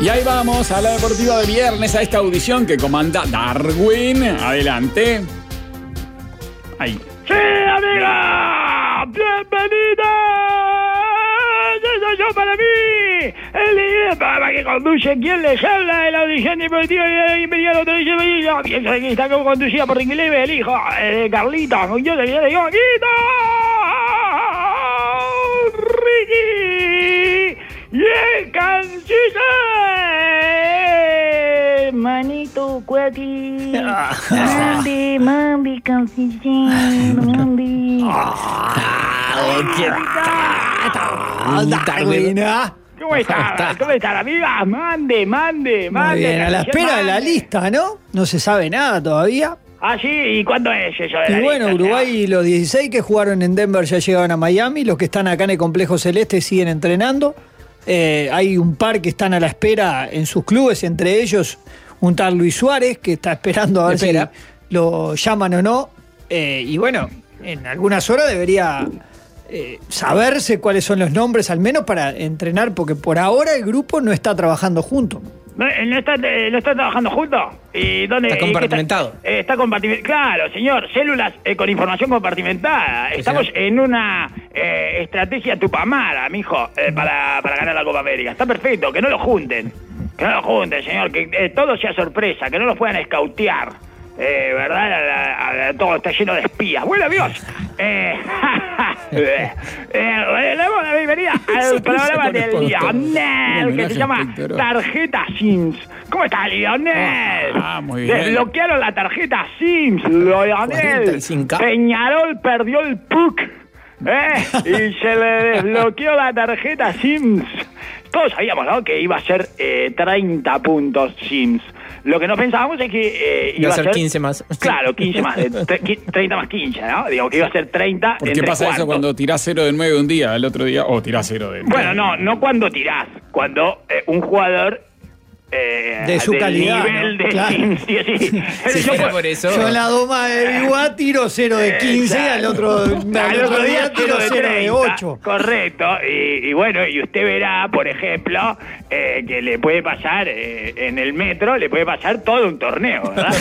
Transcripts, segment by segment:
ahí vamos a la deportiva de viernes, a esta audición que comanda Darwin. Adelante. Ahí. ¡Sí, amiga! ¡Bienvenida! Soy yo para mí, el líder para que conduce quien les habla de la audición deportiva de bienvenida a la televisión. Pienso que está conducida por Ricky Leve, el hijo de Carlita. Yo le digo, ¡Quito! ¡Ricky! ¡Y el canciller! Manito, cuati. Mandi, canciller, mandi. ¿Cómo está? ¿Cómo está, amiga? Mande. Muy bien, a la espera de la lista, ¿no? No se sabe nada todavía. Ah, sí, ¿y cuándo es eso de la Y bueno, lista? Uruguay, los 16 que jugaron en Denver ya llegaron a Miami, los que están acá en el Complejo Celeste siguen entrenando. Hay un par que están a la espera en sus clubes, entre ellos un tal Luis Suárez, que está esperando a ver si lo llaman o no. Y bueno, en algunas horas debería saberse cuáles son los nombres, al menos para entrenar, porque por ahora el grupo no está trabajando junto. ¿No está trabajando juntos? ¿Y dónde? Está compartimentado. Está compartimentado. Claro, señor. Células con información compartimentada. Estamos en una estrategia tupamara, mijo, para ganar la Copa América. Está perfecto. Que no lo junten. Que no lo junten, señor. Que todo sea sorpresa. Que no los puedan escautear. ¿Verdad? Todo está lleno de espías. Bueno, amigos. Le damos la bienvenida al programa de Lionel, que se llama Tarjeta Sims. ¿Cómo está, Lionel? Muy bien. Desbloquearon la tarjeta Sims, Lionel. Peñarol perdió el PUC. Y se le desbloqueó la tarjeta Sims. Todos sabíamos, ¿no?, que iba a ser 30 puntos Sims. Lo que no pensábamos es que iba a ser 15 más. Claro, 15 más. 30 más 15, ¿no? Digo que iba a ser 30. ¿Por qué pasa eso cuando tirás 0 de 9 un día, el otro día, o tirás 0 de 9? Bueno, no cuando tirás. Cuando un jugador de su calidad, nivel ¿no? de Claro. 15, sí. Por eso. Yo en la doma de Biguá tiro 0 de 15, al otro día tiro 0 de 8. Correcto. Y bueno, y usted verá, por ejemplo, que le puede pasar en el metro, le puede pasar todo un torneo, ¿verdad?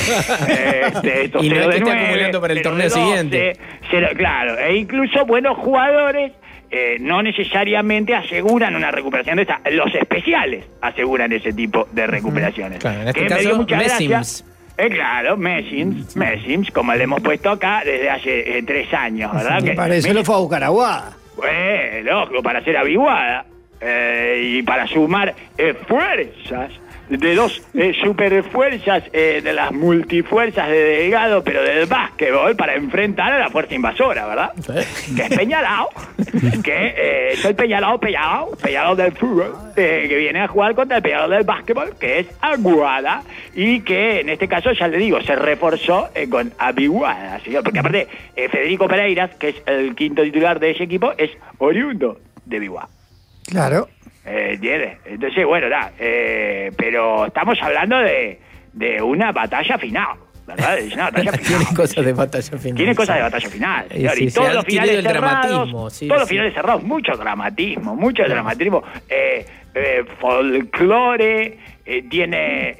Y no es que esté acumulando para el torneo siguiente. Claro, e incluso buenos jugadores no necesariamente aseguran una recuperación de esa. Los especiales aseguran ese tipo de recuperaciones. Claro, en este caso, Messims. Claro, Messims, como le hemos puesto acá desde hace 3 años, ¿verdad? Me parece lo fue a buscar Aguada. Loco, para hacer aviguada y para sumar fuerzas de dos superfuerzas de las multifuerzas de Delgado, pero del básquetbol, para enfrentar a la fuerza invasora, ¿verdad? Sí. Que es Peñarol, que soy Peñarol del fútbol, que viene a jugar contra el Peñarol del básquetbol, que es Aguada, y que en este caso, ya le digo, se reforzó con Aviguada, ¿sí? Porque aparte, Federico Pereiras, que es el quinto titular de ese equipo, es oriundo de Aviguada. Claro. Entonces, bueno, pero estamos hablando de una batalla final, ¿verdad? Es una batalla final. Tiene cosas de batalla final. Tiene cosas de batalla final, señor. Sí, y todos los finales cerrados, los finales cerrados, mucho dramatismo. Folclore, tiene,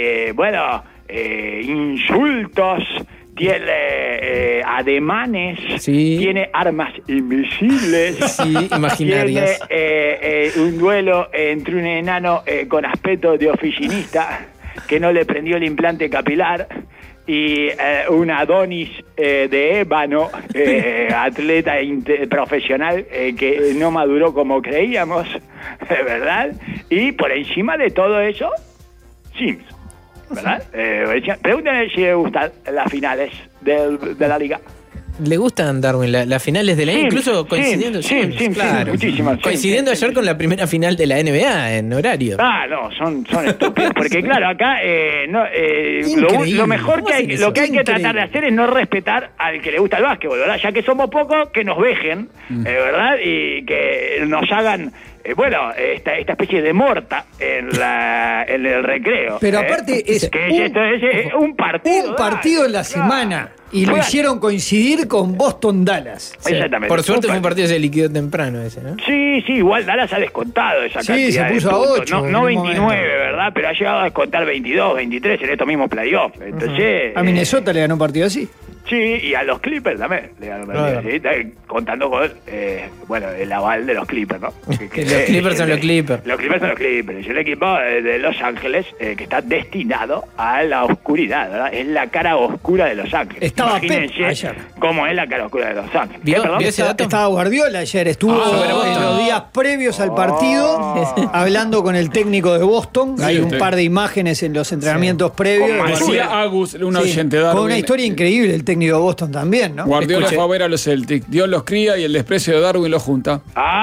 insultos, tiene ademanes, tiene armas invisibles, imaginarias. Tiene un duelo entre un enano con aspecto de oficinista que no le prendió el implante capilar y un Adonis de ébano, atleta profesional que no maduró como creíamos, ¿verdad? Y por encima de todo eso, Sims, ¿verdad? Pregúntenle si le gustan las finales de la liga. ¿Le gustan, Darwin, las finales de la NBA? Incluso coincidiendo. Sí, claro. Muchísimas. Coincidiendo ayer con la primera final de la NBA en horario. No, son estúpidos. Porque claro, acá lo mejor que hay, lo que hay que tratar de hacer es no respetar al que le gusta el básquetbol, ¿verdad? Ya que somos pocos, que nos vejen, ¿verdad? Y que nos hagan bueno, esta especie de morta en el recreo. Pero aparte es un partido. Un partido en la semana. Y lo hicieron coincidir con Boston-Dallas. Sí. Exactamente. Por suerte fue un partido que se liquidó temprano ese, ¿no? Sí, igual Dallas ha descontado esa cantidad. Sí, se puso a 8. No 29, ¿verdad? Pero ha llegado a descontar 22, 23 en estos mismos playoffs. Entonces, a Minnesota le ganó un partido así. Sí, y a los Clippers también le ganó un partido así. Está contando con, el aval de los Clippers, ¿no? Los Clippers son los Clippers. Los Clippers son los Clippers. Es un equipo de Los Ángeles que está destinado a la oscuridad, ¿verdad? Es la cara oscura de Los Ángeles. Estaba Pep ayer. ¿Cómo es la cara oscura de Los Ángeles? ¿Vio ese dato? Estaba Guardiola ayer, estuvo en los días previos al partido hablando con el técnico de Boston. Sí, hay un par de imágenes en los entrenamientos previos. Decía Agus, una oyente de Darwin. Con una historia increíble el técnico de Boston también, ¿no? Guardiola fue a ver a los Celtics. Dios los cría y el desprecio de Darwin los junta.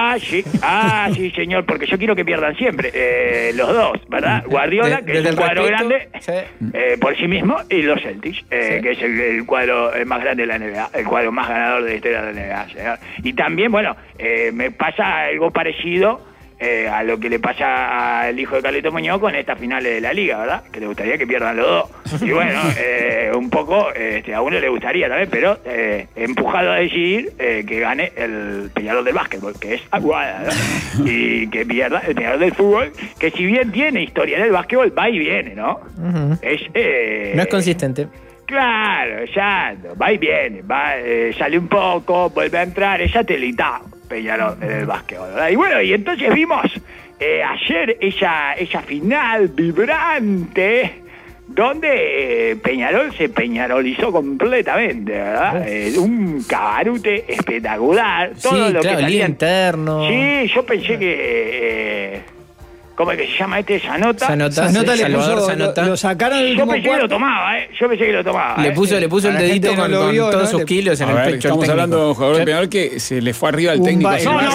Sí, señor, porque yo quiero que pierdan siempre los dos, ¿verdad? Guardiola, que es un cuadro grande por sí mismo, y los Celtics, que es el cuadro más grande de la NBA, el cuadro más ganador de la historia de la NBA, señor. Y también, bueno, me pasa algo parecido a lo que le pasa al hijo de Carlito Muñoz con estas finales de la Liga, ¿verdad? Que le gustaría que pierdan los dos. Y bueno, un poco a uno le gustaría también, pero empujado a decidir que gane el Peñarol del básquetbol, que es Aguada, ¿no? Y que pierda el Peñarol del fútbol, que si bien tiene historia en el básquetbol, va y viene, ¿no? No es consistente. Claro, exacto, va y viene, sale un poco, vuelve a entrar, es satelital Peñarol en el básquetbol, ¿verdad? Y bueno, y entonces vimos ayer esa final vibrante donde Peñarol se peñarolizó completamente, ¿verdad? Un cabarute espectacular, todo lo que salía interno. Sí, yo pensé que ¿cómo es que se llama Sanota? Sanota le puso, lo sacaron del último cuarto. Yo pensé que lo tomaba. Le puso el dedito con todos sus kilos en el pecho. Estamos hablando de un jugador de Peñarol que se le fue arriba al técnico.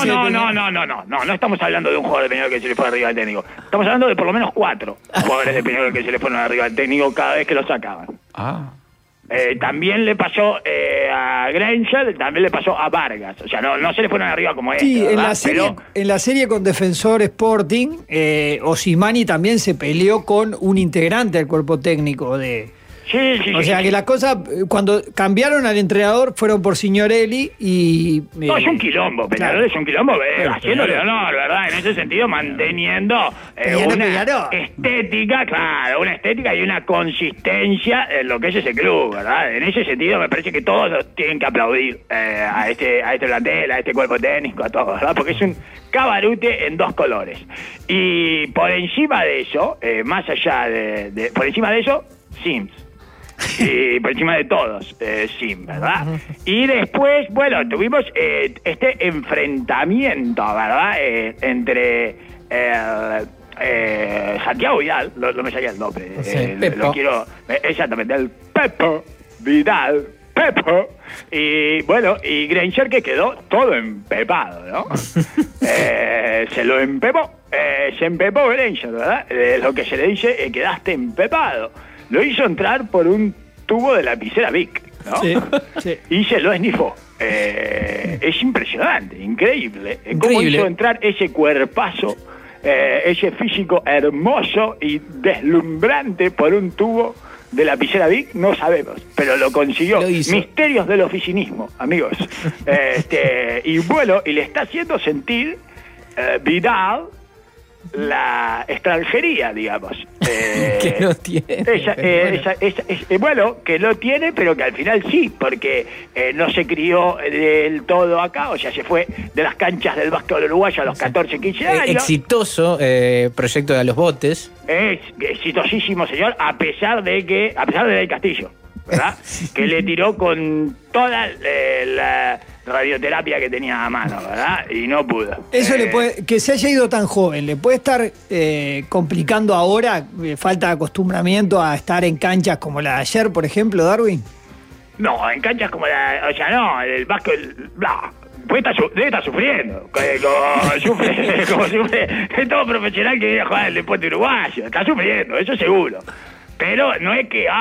No estamos hablando de un jugador de Peñarol que se le fue arriba al técnico. Estamos hablando de por lo menos 4 jugadores de Peñarol que se le fueron arriba al técnico cada vez que lo sacaban. También le pasó a Granger, también le pasó a Vargas. O sea, no se le fueron arriba como sí, en la serie con Defensor Sporting, Osimani también se peleó con un integrante del cuerpo técnico de... Sí. O sea, que las cosas, cuando cambiaron al entrenador, fueron por Signorelli y... No, es un quilombo, Peñarol es un quilombo, haciéndole honor, ¿verdad? En ese sentido, manteniendo una estética, claro, una estética y una consistencia en lo que es ese club, ¿verdad? En ese sentido, me parece que todos tienen que aplaudir a este plantel, a este cuerpo técnico, a todos, ¿verdad? Porque es un cabarute en 2 colores. Y por encima de eso, más allá por encima de eso, Sims. Y por encima de todos, Sim, ¿verdad? Y después, bueno, tuvimos este enfrentamiento, ¿verdad? Entre Santiago Vidal, no me salía el nombre, lo quiero, exactamente, el Pepo Vidal, y bueno, y Granger, que quedó todo empepado, ¿no? Se lo empepó, se empepó Granger, ¿verdad? Lo que se le dice, quedaste empepado. Lo hizo entrar por un tubo de lapicera Bic, ¿no? Sí. Y se lo esnifó. Es impresionante, increíble. Cómo hizo entrar ese cuerpazo, ese físico hermoso y deslumbrante por un tubo de lapicera Bic, no sabemos, pero lo consiguió. Misterios del oficinismo, amigos. Y bueno, y le está haciendo sentir Vidal la extranjería, digamos. Que no tiene. Bueno, que no tiene, pero que al final sí, porque no se crió del todo acá, o sea, se fue de las canchas del básquetbol uruguayo a los 14, 15 años. Exitoso proyecto de A los Botes. Es exitosísimo, señor, a pesar de Del Castillo, ¿verdad? Que le tiró con toda la radioterapia que tenía a mano, ¿verdad? Y no pudo. Eso le puede, que se haya ido tan joven, ¿le puede estar complicando ahora? ¿Falta de acostumbramiento a estar en canchas como la de ayer, por ejemplo, Darwin? No, en canchas como el básquet, debe estar sufriendo, como sufre todo profesional que viene a jugar el deporte uruguayo, está sufriendo, eso seguro. Pero no es que,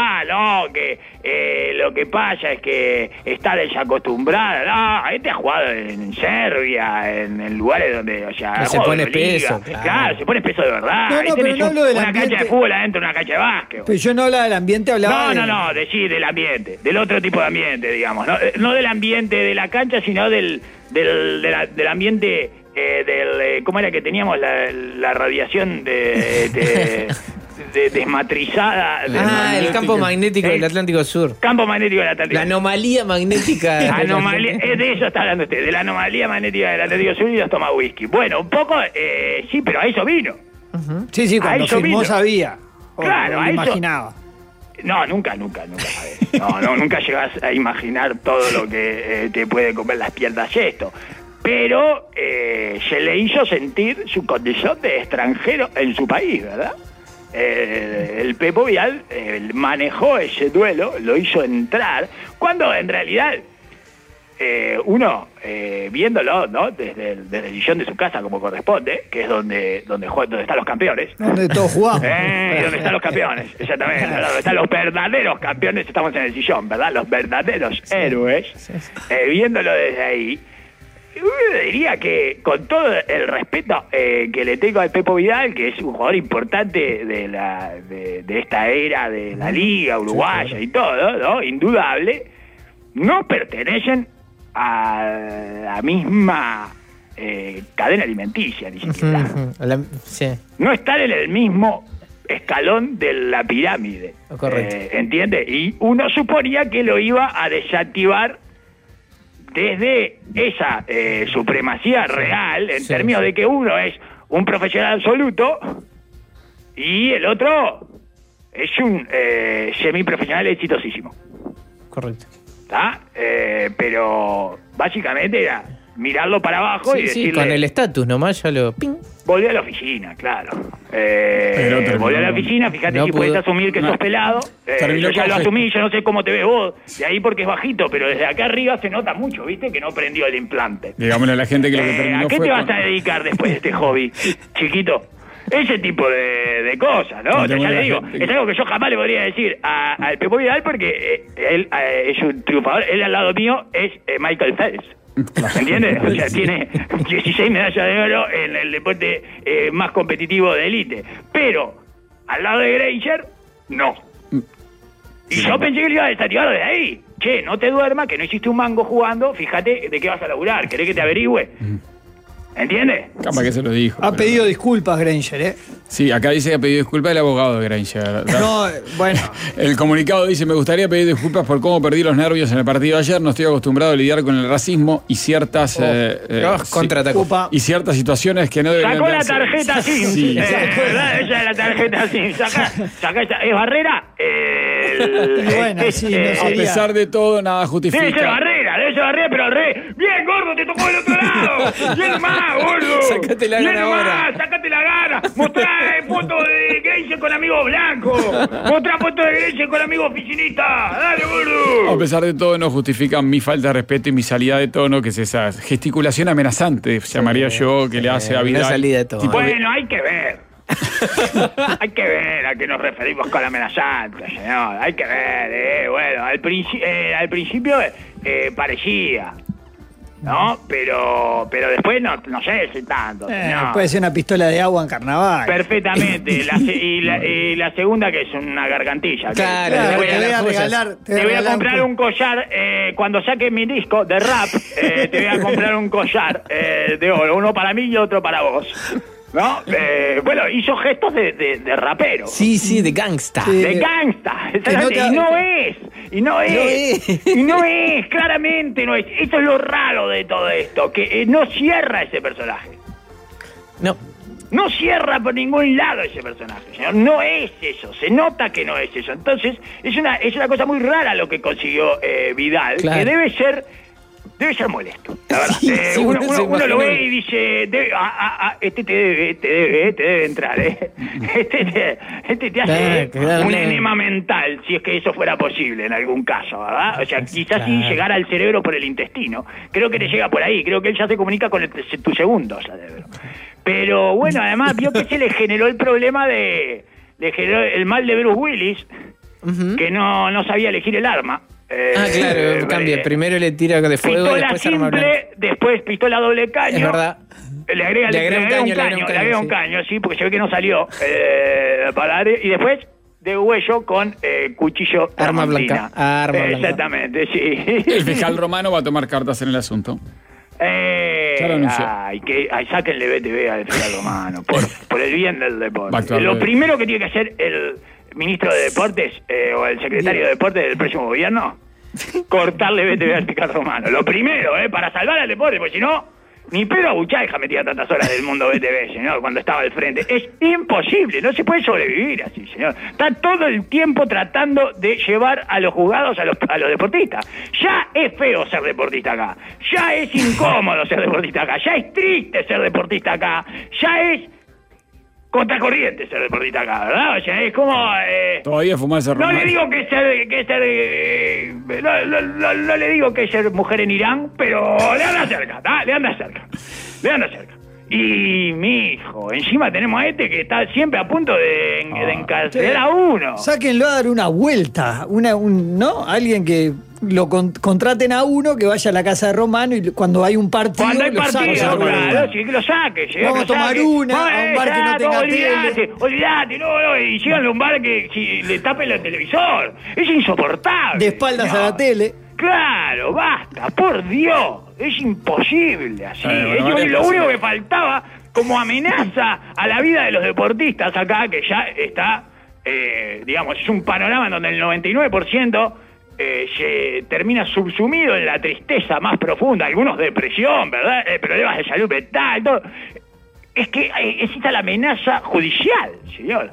lo que pasa es que está desacostumbrada. No, este ha jugado en Serbia, en lugares donde, o sea, se pone espeso. Claro, se pone espeso de verdad. No, pero no hablo del una ambiente. cancha de fútbol adentro de una cancha de básquet. Pero yo no hablaba del ambiente, hablaba No, del ambiente, del otro tipo de ambiente, digamos. No del ambiente de la cancha, sino del ambiente, ¿cómo era que teníamos la radiación desmatrizada? El campo magnético del Atlántico Sur. Campo magnético del Atlántico Sur. La anomalía magnética. De eso está hablando usted, de la anomalía magnética del Atlántico Sur, y los toma whisky. Bueno, un poco, sí, pero a eso vino. Sí, cuando firmó sabía. Claro, a eso imaginaba. No, nunca sabés. Nunca llegás a imaginar todo lo que te puede comer las piernas esto. Pero se le hizo sentir su condición de extranjero en su país, ¿verdad? El Pepo Vidal manejó ese duelo, lo hizo entrar, cuando en realidad uno, viéndolo, ¿no? Desde el sillón de su casa, como corresponde, que es donde están los campeones. Donde todos jugamos. Donde están los campeones, exactamente. Donde están los verdaderos campeones, estamos en el sillón, ¿verdad? Los verdaderos héroes. Viéndolo desde ahí, uno diría que, con todo el respeto que le tengo al Pepo Vidal, que es un jugador importante de esta era de la liga uruguaya y todo, ¿no? Indudable, no pertenecen a la misma cadena alimenticia, ni siquiera. No están en el mismo escalón de la pirámide. Correcto. ¿Entiende? Y uno suponía que lo iba a desactivar desde esa supremacía real, en términos de que uno es un profesional absoluto y el otro es un semiprofesional exitosísimo. Correcto. ¿Está? Pero básicamente era mirarlo para abajo y decirle... con el estatus nomás ya lo... ¡ping! Volvió a la oficina, claro. Volvió a la oficina, fíjate si puedes asumir que sos pelado. Yo ya lo asumí, yo no sé cómo te ves vos, de ahí porque es bajito, pero desde acá arriba se nota mucho, ¿viste? Que no prendió el implante. Digámosle a la gente que lo que terminó ¿A qué fue te vas a dedicar después de este hobby, chiquito? Ese tipo de cosas, ¿no? Ya le digo, es algo que yo jamás le podría decir al Pepo Vidal, porque él es un triunfador. Él al lado mío es Michael Phelps. ¿Entiendes? O sea, tiene 16 medallas de oro en el deporte más competitivo de élite. Pero al lado de Granger, no. Y yo pensé que le iba a desactivar de ahí. Che, no te duermas, que no hiciste un mango jugando. Fíjate de qué vas a laburar. ¿Querés que te averigüe? ¿Entiendes? Capaz que se lo dijo. Ha pedido disculpas, Granger, ¿eh? Sí, acá dice que ha pedido disculpas el abogado de Granger. No, bueno. El comunicado dice: me gustaría pedir disculpas por cómo perdí los nervios en el partido de ayer. No estoy acostumbrado a lidiar con el racismo y ciertas y ciertas situaciones que no deberían sacó darse. La tarjeta SIM. Sí. ¿Verdad? Esa es la tarjeta SIM. Saca esa. ¿Es Barrera? Bueno, sí, no a pesar de todo, nada justifica. Debe ser Barrera, pero al revés. Bien, gordo, te tocó del otro lado. Bien más, gordo. Sácate la gana ahora. Sácate la gana. Mostrá fotos de Granger con amigos blancos. Mostrá fotos de Granger con amigos oficinistas. Dale, gordo. A pesar de todo, no justifican mi falta de respeto y mi salida de tono, que es esa gesticulación amenazante, llamaría yo, que le hace a Vidal. Salida de tono. Bueno, hay que ver. Hay que ver a qué nos referimos con amenazante, señor. Hay que ver, bueno, al principio parecía, ¿no? Pero después no sé si tanto, señor. Puede ser una pistola de agua en carnaval. Perfectamente. Y la segunda, que es una gargantilla. Claro, te voy a comprar un collar, cuando saque mi disco de rap, te voy a comprar un collar de oro, uno para mí y otro para vos. ¿No? Bueno, hizo gestos de rapero. Sí, de gangsta. Sí. De gangsta. Y no es, claramente no es. Eso es lo raro de todo esto, que no cierra ese personaje. No cierra por ningún lado ese personaje, señor. No es eso, se nota que no es eso. Entonces, es una cosa muy rara lo que consiguió Vidal, claro. Que debe ser molesto, la verdad. Sí, uno lo ve y dice, este te debe entrar, este te hace un enema mental, si es que eso fuera posible en algún caso, ¿verdad? O sea, quizás sí llegar al cerebro por el intestino. Creo que te llega por ahí, creo que él ya se comunica con tu segundo cerebro. Pero bueno, además vio que se le generó el problema de le generó el mal de Bruce Willis, que no sabía elegir el arma. Claro, cambia. Primero le tira de fuego, pistola después simple, arma blanca. Después pistola doble caño. Es verdad. Le agrega un caño, sí, porque se ve que no salió. Y después de huello con cuchillo arma blanca. Exactamente, sí. El fiscal romano va a tomar cartas en el asunto. Sáquenle BTV al fiscal romano, por el bien del deporte. Lo primero que tiene que hacer el ministro de Deportes o el secretario de Deportes del próximo gobierno, cortarle BTV al fiscal romano. Lo primero, para salvar al deporte, porque si no, ni Pedro Abuchaja metía tantas horas del mundo BTV, señor, cuando estaba al frente. Es imposible, no se puede sobrevivir así, señor. Está todo el tiempo tratando de llevar a los juzgados a los deportistas. Ya es feo ser deportista acá, ya es incómodo ser deportista acá, ya es triste ser deportista acá, ya es contracorriente ser deportista acá, ¿verdad? O sea, es como... Todavía fumar ese no le digo que no le digo que es ser mujer en Irán, pero le anda cerca, ¿tá? Le anda cerca. Y mi hijo, encima tenemos a este que está siempre a punto de encarcelar a uno. Sáquenlo a dar una vuelta, ¿no? Alguien que lo contraten a uno que vaya a la casa de Romano y cuando hay un partido. Cuando hay partido, claro, sí, que lo saque. Vamos a tomar una a un bar que no tenga tele. Olvídate, no, y síganle a un bar que si le tapen el televisor. Es insoportable. De espaldas a la tele. Claro, basta, por Dios. Es imposible así. Lo único que faltaba como amenaza a la vida de los deportistas acá, que ya está, digamos, es un panorama en donde el 99% se termina subsumido en la tristeza más profunda, algunos depresión, ¿verdad? Problemas de salud mental, todo. Es que existe la amenaza judicial, señor.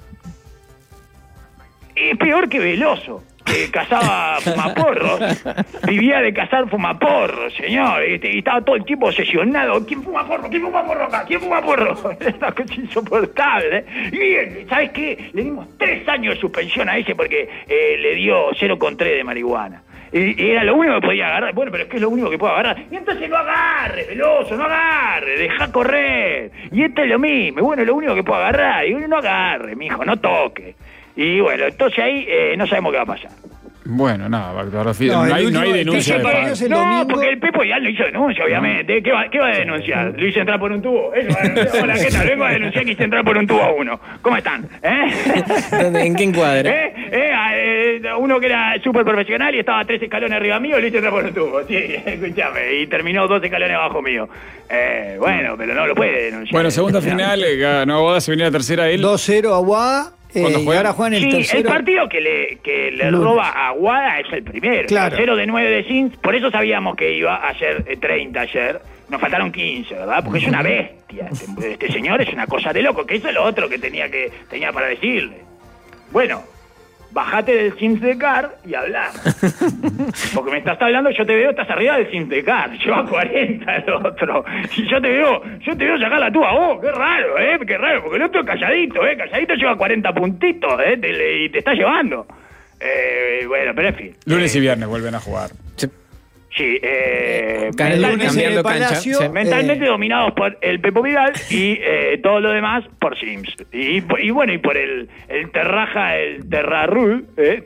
Es peor que Veloso, que cazaba fumaporros, vivía de cazar fumaporros, señor, y estaba todo el tiempo obsesionado. ¿Quién fuma porro? ¿Quién fuma porro acá? ¿Quién fuma porro? Es una cosa insoportable. Y ¿sabes qué? Le dimos 3 años de suspensión a ese porque le dio 0,3 de marihuana. Y era lo único que podía agarrar. Bueno, pero es que es lo único que puedo agarrar. Y entonces no agarre, Veloso, no agarre, deja correr. Y esto es lo mismo. Y bueno, lo único que puedo agarrar. Y no agarre, mijo, no toque. Y bueno, entonces ahí no sabemos qué va a pasar. Bueno, nada, no hay denuncia. No, porque el Pepo ya no hizo denuncia, obviamente. ¿Qué va a denunciar? ¿Lo hice entrar por un tubo? Eso va a denunciar. Hola, ¿qué tal? Vengo a denunciar que hice entrar por un tubo a uno. ¿Cómo están? ¿En qué encuadra? Uno que era súper profesional y estaba 3 escalones arriba mío, lo hice entrar por un tubo. Sí, escuchame. Y terminó 2 escalones abajo mío. Bueno, pero no lo puede denunciar. Bueno, segunda final, ganó Aguada, se venía la tercera él. 2-0 Aguada. Y ahora juegan el tercero. El partido que le roba a Aguada es el primero. Claro. 0 de 9 de Sins. Por eso sabíamos que iba a ser 30 ayer. Nos faltaron 15, ¿verdad? Porque es una bestia. Este señor es una cosa de loco. Que eso es lo otro que tenía para decirle. Bueno, bajate del Sims de Car y hablá. Porque me estás hablando, yo te veo, estás arriba del Sims de Car. Yo a 40 el otro. Y yo te veo sacar la tuya a vos. Qué raro, qué raro. Porque el otro es calladito, calladito lleva 40 puntitos, y te está llevando. Bueno, pero en fin. Lunes y viernes vuelven a jugar. Sí, cambiando cancha. Mentalmente dominados por el Pepo Vidal y todo lo demás por Sims. Y bueno, y por el Terrarul,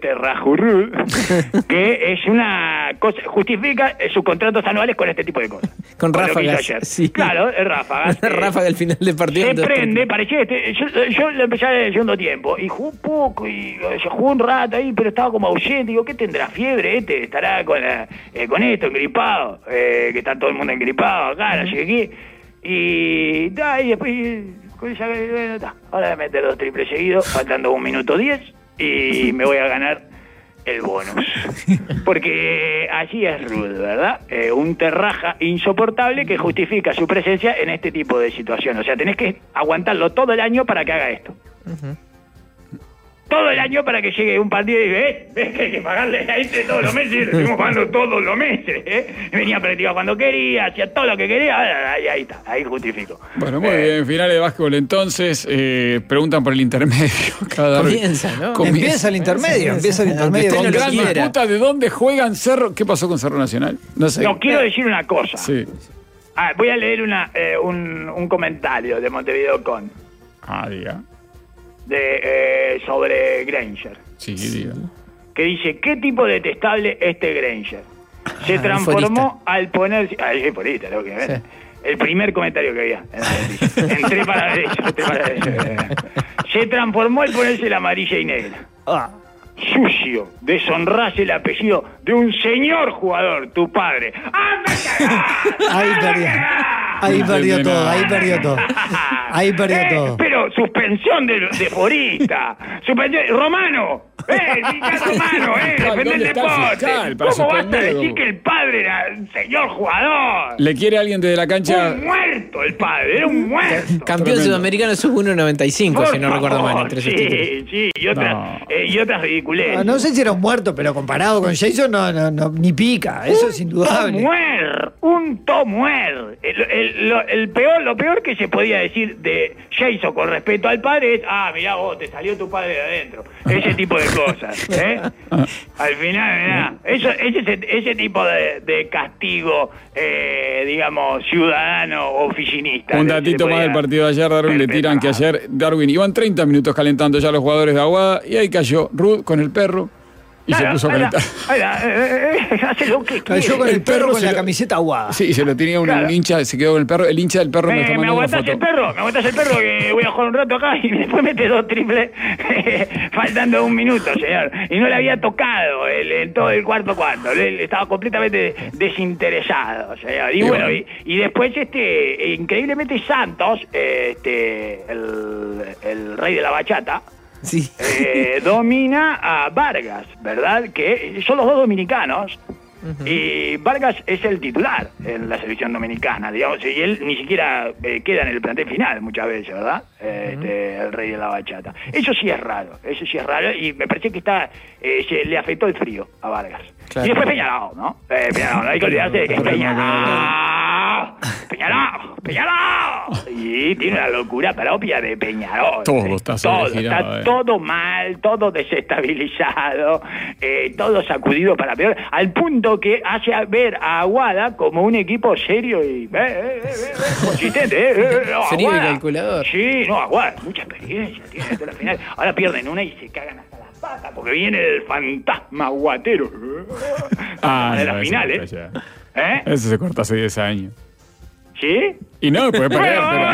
que es una cosa, justifica sus contratos anuales con este tipo de cosas. Con ráfagas. Sí. Claro, el ráfagas. Ráfaga al final del partido. Se prende, parecía yo lo empecé en el segundo tiempo y jugó un poco y se jugó un rato ahí, pero estaba como ausente. Digo, ¿qué tendrá fiebre estará con esto, engripado, que está todo el mundo engripado acá, no sé qué. Y después, ahora voy a meter 2 triples seguidos, faltando 1 minuto 10, y me voy a ganar el bonus. Porque así es Rude, ¿verdad? Un terraja insoportable que justifica su presencia en este tipo de situaciones. O sea, tenés que aguantarlo todo el año para que haga esto. Todo el año para que llegue un partido y diga, ves que hay que pagarle a este todos los meses, le estuvimos pagando todos los meses, venía a practicar cuando quería, hacía todo lo que quería, ahí está, ahí justifico. Bueno, muy bien, finales de básquetbol entonces, preguntan por el intermedio. Comienza, ¿no? Empieza el intermedio, Con gran disputa de dónde juegan Cerro. ¿Qué pasó con Cerro Nacional? No sé. No, quiero decir una cosa. Sí. Voy a leer un comentario de Montevideo Con. Diga. sobre Granger. Sí, diga. Que dice, ¿qué tipo detestable este Granger? Se transformó al ponerse... es porista, lo que ven. Sí. El primer comentario que había. Entré para ver eso. Se transformó al ponerse la amarilla y negra. Sucio, deshonrás el apellido de un señor jugador, tu padre. Ahí perdió todo. Pero suspensión de forista. Romano. Defender el deporte. ¿Cómo vas a decir que el padre era un señor jugador? ¿Le quiere alguien desde la cancha? Un muerto el padre, era un muerto. Campeón sudamericano sub-1.95, si no recuerdo mal. Entre sí, y otras ridiculeces. No sé si era un muerto, pero comparado con Jason no ni pica, eso es indudable. Un Tomuer. Lo peor que se podía decir de Jason con respecto al padre es, mirá vos, te salió tu padre de adentro. Ese tipo de cosas, Al final, mirá, ese tipo de castigo, digamos, ciudadano, oficinista. Un datito más del partido de ayer, Darwin, le tiran que ayer, Darwin, iban 30 minutos calentando ya los jugadores de Aguada, y ahí cayó Ruud con el perro. Y se puso a calentar. Hace lo que quiere. Cayó con el perro con la camiseta Aguada. Sí, se lo tenía un hincha, se quedó con el perro. El hincha del perro me está mandando una foto. ¿Me aguantás el perro? Que voy a jugar un rato acá y después mete 2 triples faltando 1 minuto, señor. Y no le había tocado en todo el cuarto. Él estaba completamente desinteresado, señor. Y bueno, y después increíblemente Santos, el rey de la bachata, sí. Domina a Vargas, ¿verdad? Que son los dos dominicanos. Y Vargas es el titular en la selección dominicana, digamos, y él ni siquiera queda en el plantel final muchas veces, ¿verdad? El rey de la bachata. Eso sí es raro, y me parece que le afectó el frío a Vargas. Claro. Y después Peñarol, ¿no? Peñarol, no hay que olvidarse de que es Peñarol. Y tiene una locura propia de Peñarol. Todo está girado, todo mal, todo desestabilizado, todo sacudido para peor, al punto que hace ver a Aguada como un equipo serio y consistente. Serio y calculador. Sí, Aguada, mucha experiencia tiene toda la final. Ahora pierden una y se cagan hasta las patas porque viene el fantasma aguatero de la final, Eso se cortó hace 10 años. ¿Sí? Y no, puede perder, pero...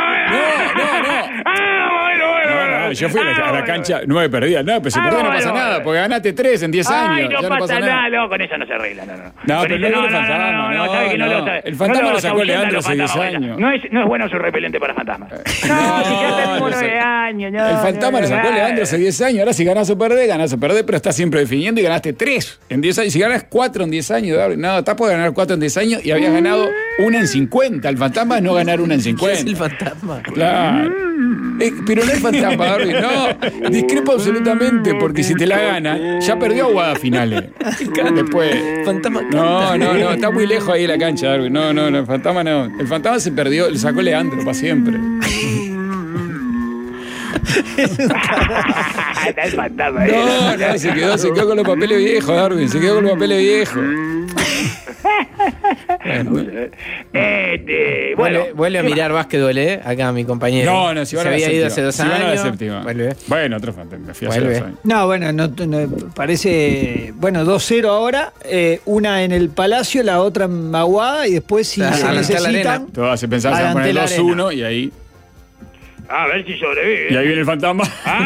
Yo fui a la cancha 9 perdidas. No, pero si perdés no pasa nada, porque ganaste 3 en 10 años. No pasa nada, con eso no se arregla. No, pero no el fantasma. El fantasma lo sacó Leandro hace 10 años. No es bueno su repelente para fantasmas. Si ya tenemos 9 años. El fantasma lo sacó Leandro hace 10 años. Ahora si ganás o perdés, pero estás siempre definiendo y ganaste 3 en 10 años. Si ganas 4 en 10 años, no, estás por ganar 4 en 10 años y habías ganado 1 en 50. El fantasma es no ganar 1 en 50. Es el fantasma. Claro. Pero no es fantasma, Darwin, no. Discrepo absolutamente, porque si te la gana, ya perdió Aguada finales. Después. Fantasma. No, está muy lejos ahí la cancha, Darwin. No, el fantasma no. El fantasma se perdió, le sacó Leandro para siempre. Está el fantasma. No, se quedó con los papeles viejos, Darwin. Se quedó con los papeles viejos. Vuelve a mirar básquetbol, acá mi compañero. No, si se había ido hace 2 años. Si van a la séptima. Bueno, otro fantasma. Me fui hace 2 años. No, parece. 2-0 ahora. Una en el Palacio, la otra en Aguada, y después si se necesitan. Todas se pensaba que se iban a poner 2-1 y ahí. A ver si sobrevive. Y ahí viene el fantasma.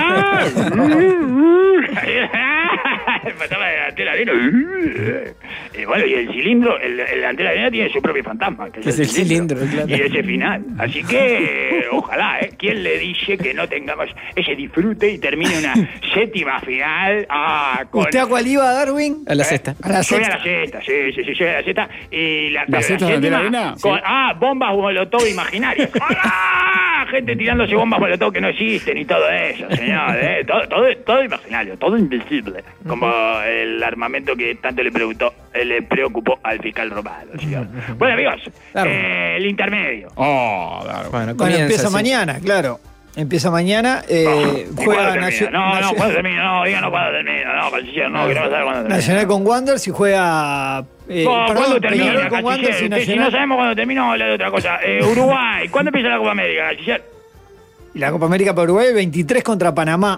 El fantasma de la arena. Y el cilindro, el delantero de la arena tiene su propio fantasma. Que es el cilindro, claro. Y ese final. Así que, ojalá, ¿quién le dice que no tengamos ese disfrute y termine una séptima final? ¿Usted a cuál iba, Darwin? A la sexta. A la sexta, sí, soy a la sexta. Y ¿La sexta de la arena? Bombas molotov imaginarias. Gente tirándose bombas molotov que no existen y todo eso, señor. Todo imaginario, todo invisible. Como el armamento que tanto le preocupó al fiscal romano, señor. Bueno, amigos, el intermedio. Bueno, empieza mañana, claro. Empieza mañana, juega Nacional. ¿Cuándo termina? No, diga cuándo termina. No, canciller, no, que no sabe cuándo termina. Nacional con Wanderers y juega. ¿Cuándo termina, canciller? Si no sabemos cuándo termina, vamos a hablar de otra cosa. Uruguay, ¿cuándo empieza la Copa América, canciller? Y la Copa América para Uruguay, 23 contra Panamá.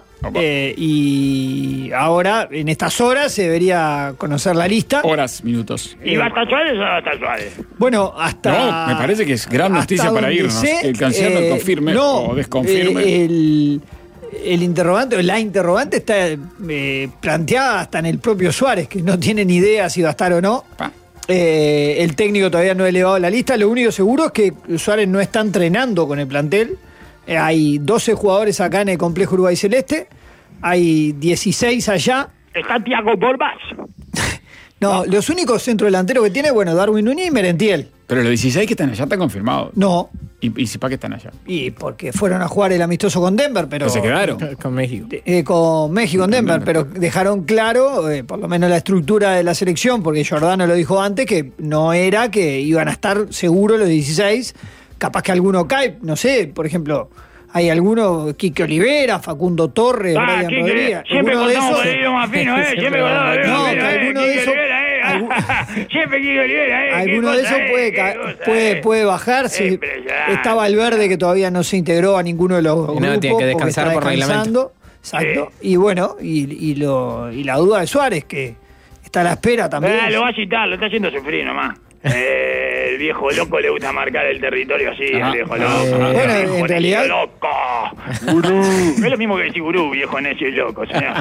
Y ahora, en estas horas, se debería conocer la lista. Horas, minutos. ¿Y va a estar Suárez o no va a estar Suárez? Bueno, hasta... No, me parece que es gran noticia para irnos. Que el canciller lo confirme o desconfirme. El interrogante, la interrogante está planteada hasta en el propio Suárez, que no tiene ni idea si va a estar o no. El técnico todavía no ha elevado la lista. Lo único seguro es que Suárez no está entrenando con el plantel. Hay 12 jugadores acá en el complejo Uruguay Celeste. Hay 16 allá. ¿Está Thiago Borbas? No, los únicos centrodelanteros que tiene, Darwin Núñez y Merentiel. Pero los 16 que están allá están confirmados. No. ¿Y si para qué están allá? Y porque fueron a jugar el amistoso con Denver, pero... ¿Se quedaron? Con México. Con México en Denver, pero dejaron claro, por lo menos la estructura de la selección, porque Giordano lo dijo antes, que no era que iban a estar seguros los 16. Capaz que alguno cae, no sé, por ejemplo... Hay algunos, Quique Olivera, Facundo Torres, Brian Rodríguez. Siempre contamos con el hilo más fino, Siempre contamos con el hilo más fino, alguno de esos... Siempre Quique Olivera, Alguno de esos puede bajarse. Está Valverde, que todavía no se integró a ninguno de los grupos. No, tiene que descansar por reglamento. Exacto. Y bueno, y la duda de Suárez, que está a la espera también. Lo va a citar, lo está haciendo sufrir nomás. El viejo loco le gusta marcar el territorio así, el viejo loco. Bueno, en realidad... loco. Gurú. Es lo mismo que decir gurú, viejo necio y loco, señor.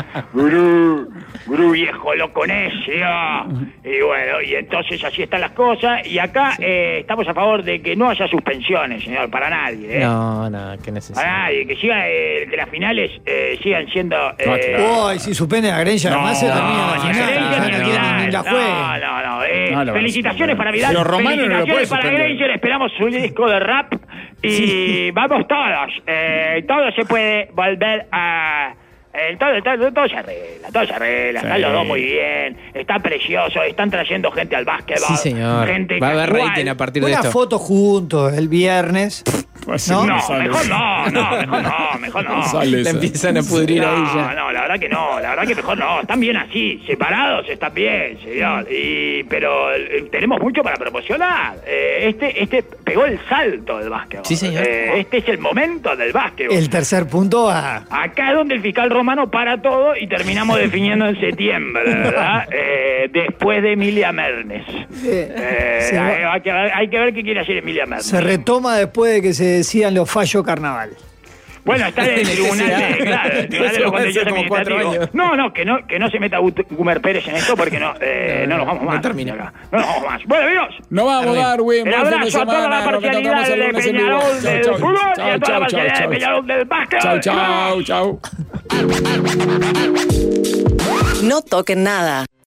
Gurú viejo loco necio. Y bueno, y entonces así están las cosas. Y acá estamos a favor de que no haya suspensiones, señor, para nadie. No, qué necesidad. Para nadie, que siga, que las finales sigan siendo... si suspenden a Granger, además se termina la final. No, felicitaciones para Vidal, felicitaciones para Granger, esperamos su disco de rap y vamos todos, todo se puede volver a... Todo se arregla, están los dos muy bien, está precioso, están trayendo gente al básquetbol. Sí, señor, va a haber rating a partir de esto. Una foto juntos el viernes. No, mejor no. La empiezan a pudrir ahí ya. No, la verdad que mejor no. Están bien así, separados están bien, señor. Pero tenemos mucho para promocionar. Este pegó el salto del básquetbol. Sí, señor. Este es el momento del básquetbol. El tercer punto a... Acá es donde el fiscal romano para todo y terminamos definiendo en septiembre, ¿verdad? Después de Emilia Mernes. Hay que ver qué quiere hacer Emilia Mernes. Se retoma después de que se decían los fallos carnaval. Bueno, está en el tribunal, claro, el tribunal de los contenciosos administrativos. No, que no se meta Gumer Pérez en esto porque no nos vamos más. No termina. No nos vamos más. Bueno, amigos. Nos vamos, Darwin. Un abrazo a toda la parcialidad del Peñarol del fútbol y a toda la parcialidad del Peñarol del básquet. Chau. No toquen nada.